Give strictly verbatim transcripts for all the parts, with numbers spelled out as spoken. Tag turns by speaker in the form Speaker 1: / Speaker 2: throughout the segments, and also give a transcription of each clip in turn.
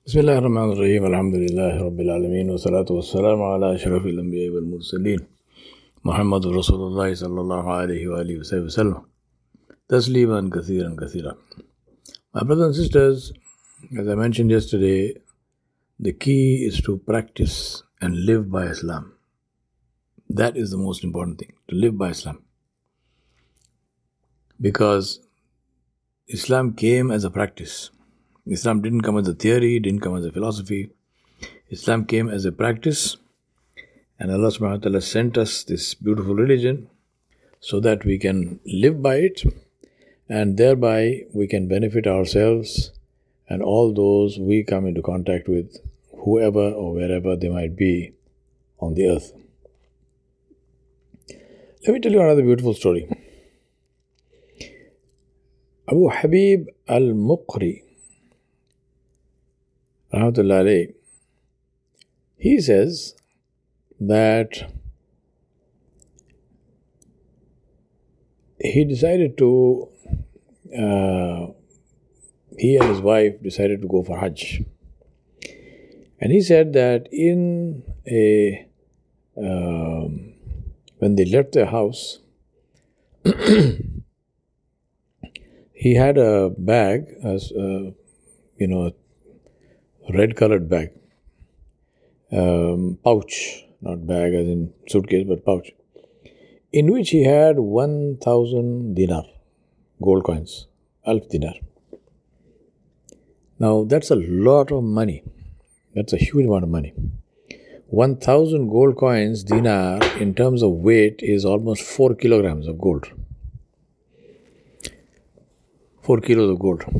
Speaker 1: بسم الله الرحمن الرحيم الحمد لله رب العالمين والصلاة والسلام على أشرف الأنبياء والمرسلين محمد رسول الله صلى الله عليه وآله وسلم تسليما كثيرا كثيرا. My brothers and sisters, as I mentioned yesterday, the key is to practice and live by Islam. That is the most important thing, to live by Islam. Because Islam came as a practice. Islam didn't come as a theory, didn't come as a philosophy. Islam came as a practice, and Allah subhanahu wa ta'ala sent us this beautiful religion so that we can live by it, and thereby we can benefit ourselves and all those we come into contact with, whoever or wherever they might be on the earth. Let me tell you another beautiful story. Abu Habib al-Muqri, rahmatullahi alayhi, he says that he decided to, uh, he and his wife decided to go for Hajj. And he said that in a, um, when they left their house, he had a bag, as uh, you know, red colored bag, um, pouch, not bag as in suitcase, but pouch, in which he had one thousand dinar, gold coins, alf dinar. Now that's a lot of money. That's a huge amount of money. one thousand gold coins, dinar, in terms of weight is almost four kilograms of gold. Four kilos of gold.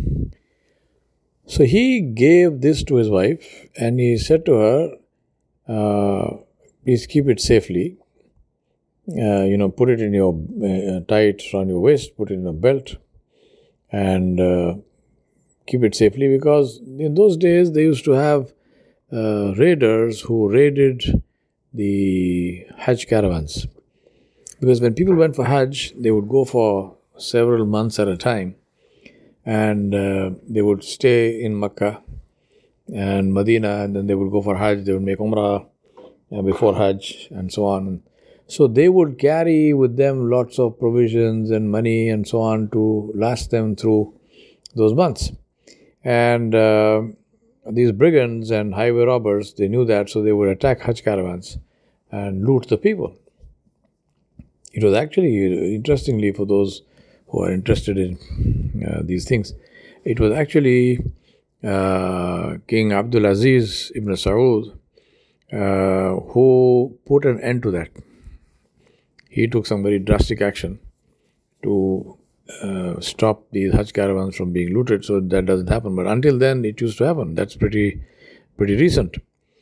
Speaker 1: So he gave this to his wife and he said to her, uh, please keep it safely. Uh, you know, put it in your, uh, tie it around your waist, put it in a belt and uh, keep it safely, because in those days they used to have uh, raiders who raided the Hajj caravans. Because when people went for Hajj, they would go for several months at a time. And uh, they would stay in Makkah and Medina, and then they would go for Hajj. They would make Umrah uh, before Hajj and so on. So they would carry with them lots of provisions and money and so on to last them through those months. And uh, these brigands and highway robbers, they knew that, so they would attack Hajj caravans and loot the people. It was actually, interestingly, for those who are interested in uh, these things, it was actually uh, King Abdul Aziz ibn Saud uh, who put an end to that. He took some very drastic action to uh, stop these Hajj caravans from being looted, so that doesn't happen. But until then, it used to happen. That's pretty, pretty recent.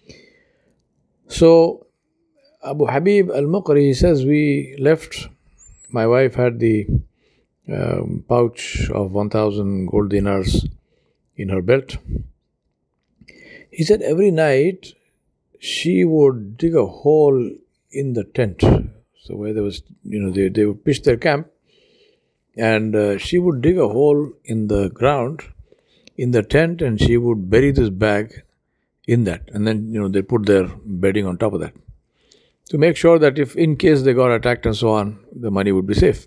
Speaker 1: So Abu Habib al-Muqri, he says, we left. My wife had the Um, pouch of one thousand gold dinars in her belt. He said every night she would dig a hole in the tent. So where there was, you know, they, they would pitch their camp, and uh, she would dig a hole in the ground, in the tent, and she would bury this bag in that. And then, you know, they put their bedding on top of that to make sure that if in case they got attacked and so on, the money would be safe.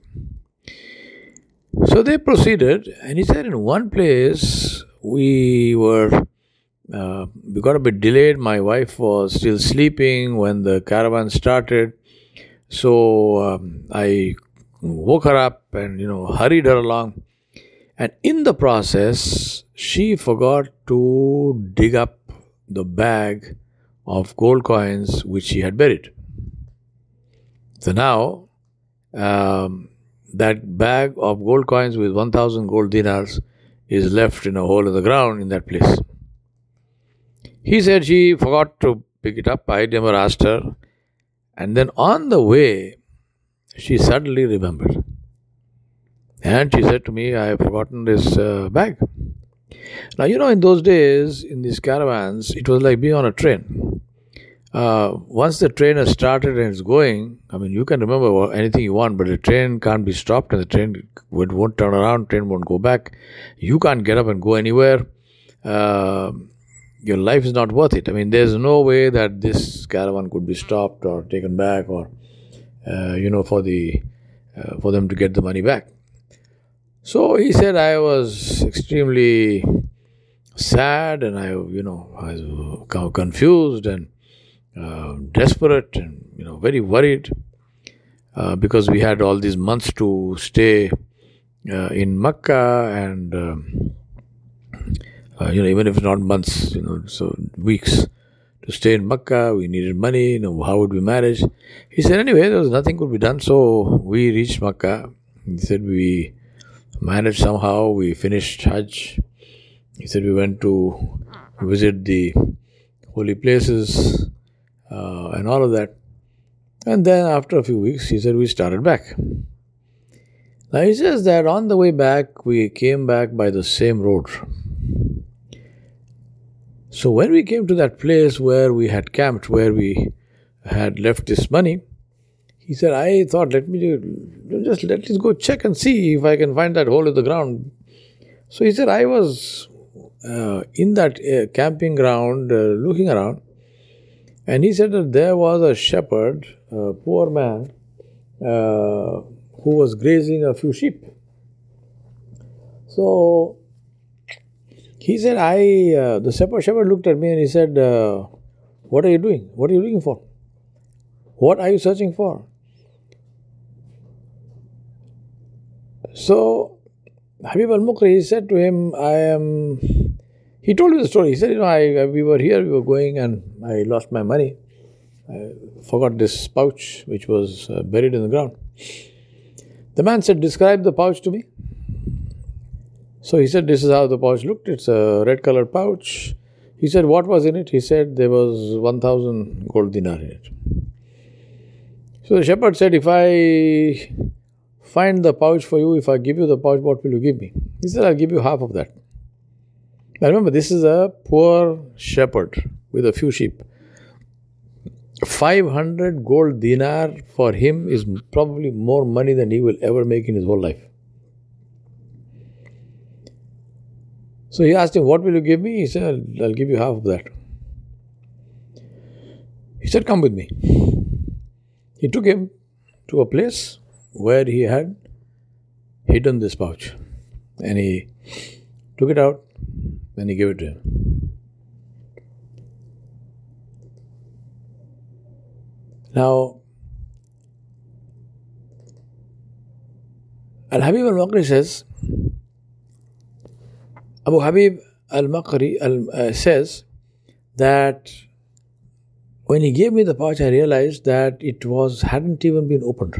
Speaker 1: So they proceeded, and he said in one place we were, uh, we got a bit delayed. My wife was still sleeping when the caravan started. So um, I woke her up and, you know, hurried her along. And in the process, she forgot to dig up the bag of gold coins which she had buried. So now, um, that bag of gold coins with one thousand gold dinars is left in a hole in the ground in that place. He said she forgot to pick it up. I never asked her. And then on the way, she suddenly remembered. And she said to me, I have forgotten this uh, bag. Now, you know, in those days, in these caravans, it was like being on a train. Uh, once the train has started and it's going, I mean, you can remember anything you want, but the train can't be stopped and the train won't turn around, train won't go back. You can't get up and go anywhere. Uh, your life is not worth it. I mean, there's no way that this caravan could be stopped or taken back, or uh, you know, for the uh, for them to get the money back. So he said, I was extremely sad, and I, you know, I was confused and uh, desperate, and you know, very worried uh, because we had all these months to stay uh, in Makkah, and um, uh, you know, even if not months, you know, so weeks to stay in Makkah. We needed money. You know, how would we manage? He said, anyway, there was nothing could be done, so we reached Makkah. He said we managed somehow. We finished Hajj. He said we went to visit the holy places uh, and all of that. And then after a few weeks, he said we started back. Now he says that on the way back, we came back by the same road. So when we came to that place where we had camped, where we had left this money, he said, I thought, let me just let us go check and see if I can find that hole in the ground. So he said, I was uh, in that uh, camping ground, uh, looking around, and he said that there was a shepherd, a poor man, uh, who was grazing a few sheep. So he said, I, uh, the shepherd, shepherd looked at me and he said, uh, what are you doing? What are you looking for? What are you searching for? So Habib al-Muqri, he said to him, I am, he told me the story. He said, you know, I, we were here, we were going, and I lost my money. I forgot this pouch which was uh, buried in the ground. The man said, describe the pouch to me. So he said, this is how the pouch looked. It's a red colored pouch. He said, what was in it? He said, there was one thousand gold dinar in it. So the shepherd said, if I find the pouch for you, if I give you the pouch, what will you give me? He said, I'll give you half of that. Now remember, this is a poor shepherd with a few sheep. five hundred gold dinar for him is probably more money than he will ever make in his whole life. So he asked him, what will you give me? He said, I'll give you half of that. He said, come with me. He took him to a place where he had hidden this pouch. And he took it out and he gave it to him. Now, Al-Habib al-Muqri says, Abu Habib al-Muqri uh, says that when he gave me the pouch, I realized that it was hadn't even been opened.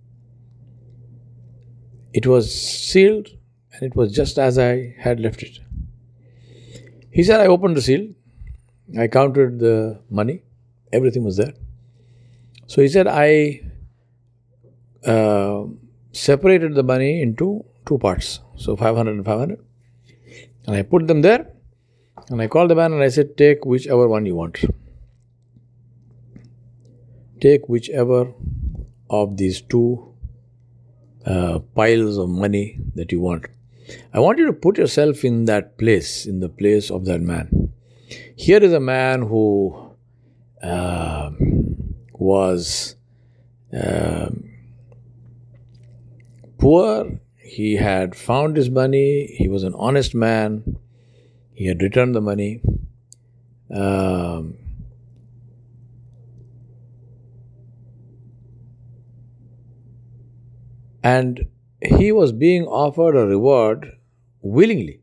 Speaker 1: It was sealed and it was just as I had left it. He said, I opened the seal, I counted the money, everything was there. So he said, I uh, separated the money into two parts, so five hundred and five hundred. And I put them there, and I called the man and I said, take whichever one you want. Take whichever of these two uh, piles of money that you want. I want you to put yourself in that place, in the place of that man. Here is a man who uh, was uh, poor. He had found his money. He was an honest man. He had returned the money. Um, and he was being offered a reward willingly.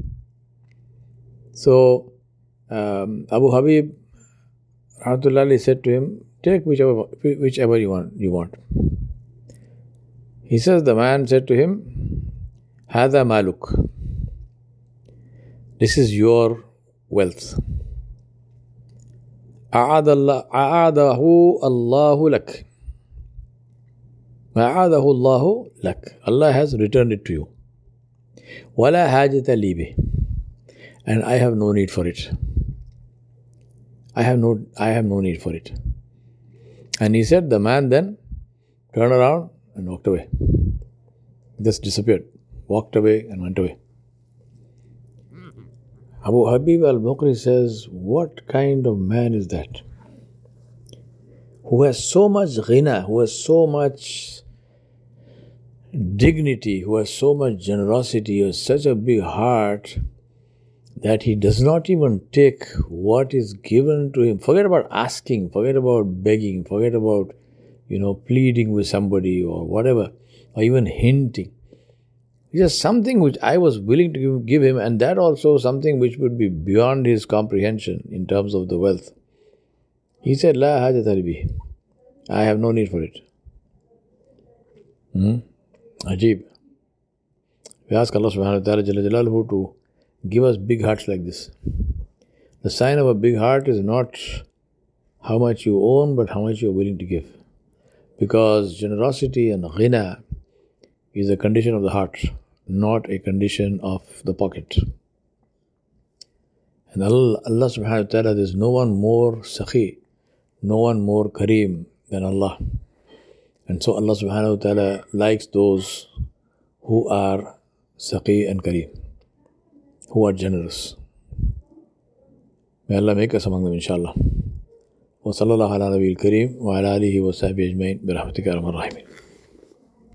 Speaker 1: So um, Abu Habib Rahmatullahi said to him, take whichever whichever you want. You want. He says, the man said to him, Hada maluk. This is your wealth. A'adahu Allahu lak. A'adahu Allahu lak. Allah has returned it to you. Wala hajata li bih. And I have no need for it. I have no I have no need for it. And he said, the man then turned around and walked away. Just disappeared. Walked away and went away. Abu Habib al-Muqri says, what kind of man is that? Who has so much ghina, who has so much dignity, who has so much generosity, who has such a big heart that he does not even take what is given to him. Forget about asking, forget about begging, forget about, you know, pleading with somebody or whatever, or even hinting. It's just something which I was willing to give him, and that also something which would be beyond his comprehension in terms of the wealth. He said, La hajat li, I have no need for it. Hmm? Ajib. We ask Allah subhanahu wa ta'ala Jalla Jalaluhu to give us big hearts like this. The sign of a big heart is not how much you own, but how much you are willing to give. Because generosity and ghina is a condition of the heart, not a condition of the pocket. And Allah, Allah subhanahu wa ta'ala, there is no one more sakhi, no one more kareem than Allah. And so Allah subhanahu wa ta'ala likes those who are sakhi and kareem, who are generous. May Allah make us among them, inshallah. Wa sallallahu ala nabiyil kareem wa ala alihi wa sahbihi ajmain bi rahmatika ya arhamar rahimin.